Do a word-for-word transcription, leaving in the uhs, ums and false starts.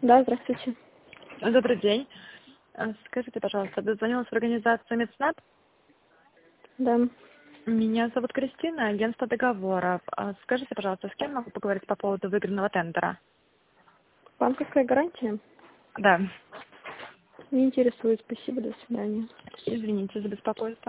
Да, здравствуйте. Добрый день. А, Скажите, пожалуйста, дозвонилась в организацию Медснаб? Да. Меня зовут Кристина, агентство договоров. А Скажите, пожалуйста, с кем могу поговорить по поводу выигранного тендера? Банковская гарантия? Да. Не интересует. Спасибо, до свидания. Извините за беспокойство.